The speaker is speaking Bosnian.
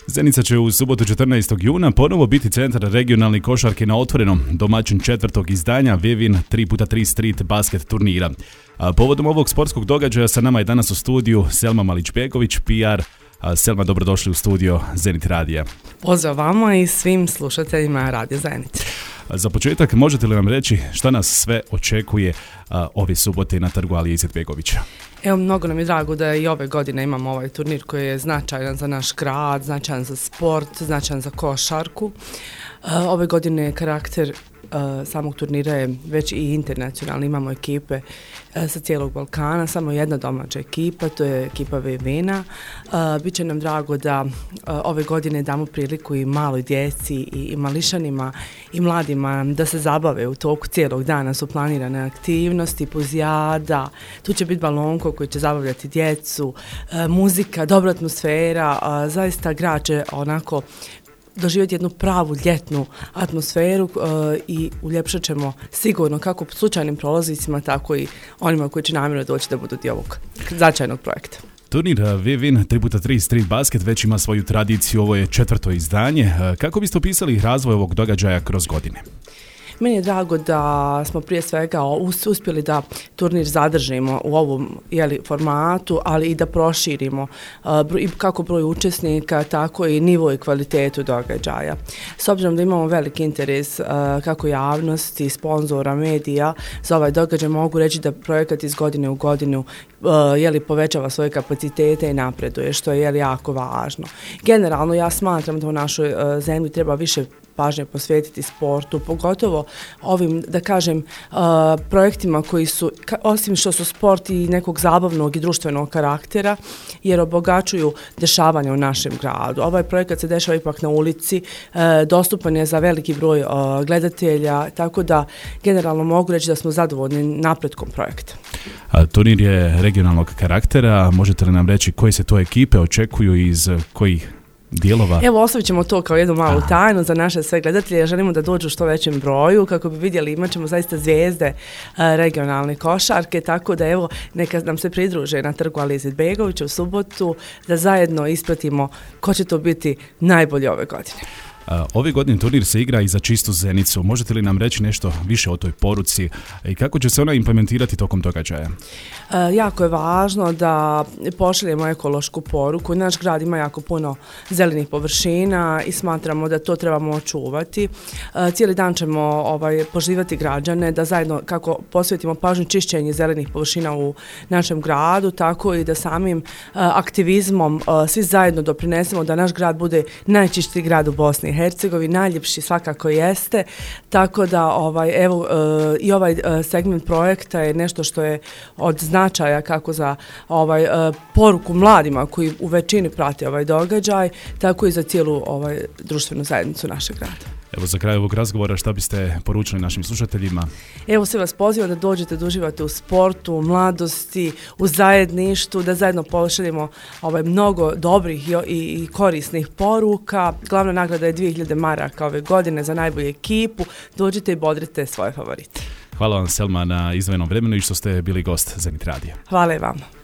Zenica će u subotu 14. juna ponovo biti centar regionalne košarke na otvorenom, domaćin četvrtog izdanja Vevin 3x3 street basket turnira. A povodom ovog sportskog događaja sa nama je danas u studiju Selma Malić-Begović, PR. Selma, dobrodošli u studio Zenit radija. Pozdrav vama i svim slušateljima Radio Zenit. Za početak, možete li nam reći šta nas sve očekuje ove subote na trgu Alije Izetbegovića? Evo, mnogo nam je drago da i ove godine imamo ovaj turnir koji je značajan za naš grad, značajan za sport, značajan za košarku. Ove godine karakter samog turnira je već i internacionalni, imamo ekipe sa cijelog Balkana, samo jedna domaća ekipa, to je ekipa Vevina. Biće nam drago da ove godine damo priliku i maloj djeci i mališanima i mladima da se zabave u toku cijelog dana, su planirane aktivnosti, puzijada, tu će biti balonko koji će zabavljati djecu, muzika, dobra atmosfera, zaista grad će onako doživjeti jednu pravu ljetnu atmosferu i uljepšat ćemo sigurno kako slučajnim prolaznicima, tako i onima koji će namjerno doći da budu dio ovog značajnog projekta. Turnir Vevin 3x3 street basket već ima svoju tradiciju, ovo je četvrto izdanje. Kako biste opisali razvoj ovog događaja kroz godine? Meni je drago da smo prije svega uspjeli da turnir zadržimo u ovom formatu, ali i da proširimo kako broj učesnika, tako i nivo i kvalitetu događaja. S obzirom da imamo veliki interes kako javnosti, sponzora, medija za ovaj događaj, mogu reći da projekat iz godine u godinu povećava svoje kapacitete i napreduje, što je jako važno. Generalno ja smatram da u našoj zemlji treba više pažnje posvetiti sportu, pogotovo ovim, da kažem, projektima koji su, osim što su sport i nekog zabavnog i društvenog karaktera, jer obogaćuju dešavanja u našem gradu. Ovaj projekat se dešava ipak na ulici, dostupan je za veliki broj gledatelja, tako da generalno mogu reći da smo zadovoljni napretkom projekta. Turnir je regionalnog karaktera, možete li nam reći koje se to ekipe očekuju iz kojih dijelova? Evo, ostavit ćemo to kao jednu malu tajnu za naše sve gledatelje. Želimo da dođu u što većem broju kako bi vidjeli, imat ćemo zaista zvijezde regionalne košarke, tako da evo, neka nam se pridruže na trgu Alije Izetbegovića u subotu da zajedno ispratimo ko će to biti najbolji ove godine. Ove godine turnir se igra i za čistu Zenicu. Možete li nam reći nešto više o toj poruci i kako će se ona implementirati tokom događaja? Jako je važno da pošaljemo ekološku poruku. Naš grad ima jako puno zelenih površina i smatramo da to trebamo očuvati. Cijeli dan ćemo pozivati građane da zajedno kako posvetimo pažnju čišćenju zelenih površina u našem gradu, tako i da samim aktivizmom svi zajedno doprinesemo da naš grad bude najčišćiji grad u Bosni i Hercegovini, najljepši svakako jeste, tako da i ovaj segment projekta je nešto što je od značaja kako za poruku mladima koji u većini prate ovaj događaj, tako i za cijelu društvenu zajednicu našeg grada. Evo, za kraj ovog razgovora šta biste poručili našim slušateljima? Evo, sve vas pozivam da dođete da uživate u sportu, u mladosti, u zajedništvu, da zajedno pošaljemo mnogo dobrih i korisnih poruka. Glavna nagrada je 2000 maraka ove godine za najbolju ekipu. Dođite i bodrite svoje favorite. Hvala vam, Selma, na izdvojenom vremenu i što ste bili gost Zenit radija. Hvala i vama.